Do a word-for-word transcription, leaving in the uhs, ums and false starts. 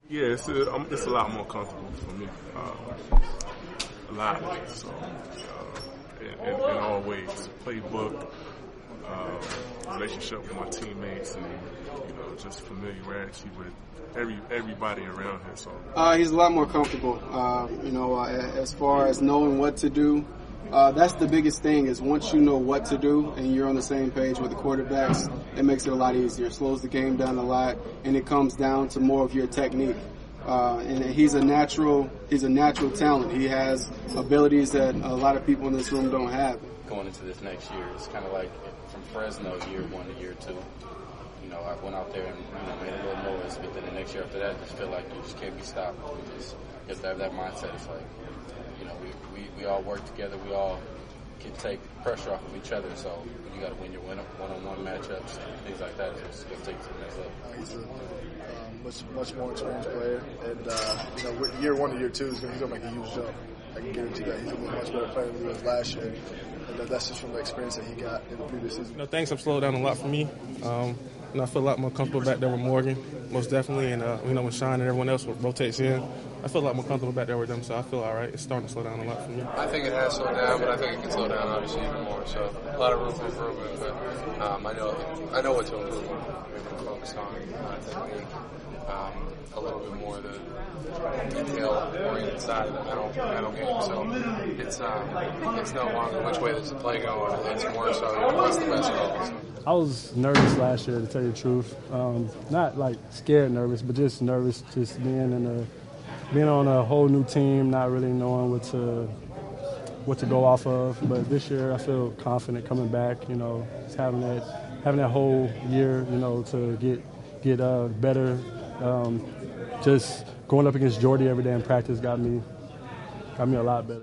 Yeah, it's a, um, it's a lot more comfortable for me. Uh, a lot. So, uh, in, in, in all ways, playbook, uh, relationship with my teammates, and you know, just familiarity with every everybody around here. So, uh, he's a lot more comfortable. Uh, you know, uh, as far as knowing what to do. Uh, that's the biggest thing is once you know what to do and you're on the same page with the quarterbacks, it makes it a lot easier. It slows the game down a lot, and it comes down to more of your technique. Uh, and he's a natural he's a natural talent. He has abilities that a lot of people in this room don't have. Going into this next year, it's kind of like from Fresno year one to year two. You know, I went out there and you know, made a little noise, but then the next year after that, I just feel like you just can't be stopped. You just you have to have that mindset. It's like, you know, we, we, we all work together. We all can take pressure off of each other. So you got to win your one-on-one matchups, things like that. It's going to take it to the next level. He's a um, much much more experienced player, and uh, you know, year one to year two, he's going to make a huge jump. I can guarantee that he's going to be a much better player than he was last year. And that's just from the experience that he got in the previous season. You know, things have slowed down a lot for me. Um, and I feel a lot more comfortable back there with Morgan, most definitely. And, uh, you know, with Sean and everyone else rotates in, I feel a lot more comfortable back there with them. So I feel all right. It's starting to slow down a lot for me. I think it has slowed down, but I think it can slow down obviously even more. So a lot of room for improvement. But um, I know I know what to improve on. We're going to focus on uh, technique, um, a little bit more the detail-oriented side of the mental, mental game. So it's um, it's no longer which way does the play go. It's more so what's the best focus. I was nervous last year, to tell you the truth. Um, not like scared nervous, but just nervous, just being in a being on a whole new team, not really knowing what to what to go off of. But this year, I feel confident coming back. You know, just having that having that whole year, you know, to get get uh, better. Um, just going up against Jordy every day in practice got me got me a lot better.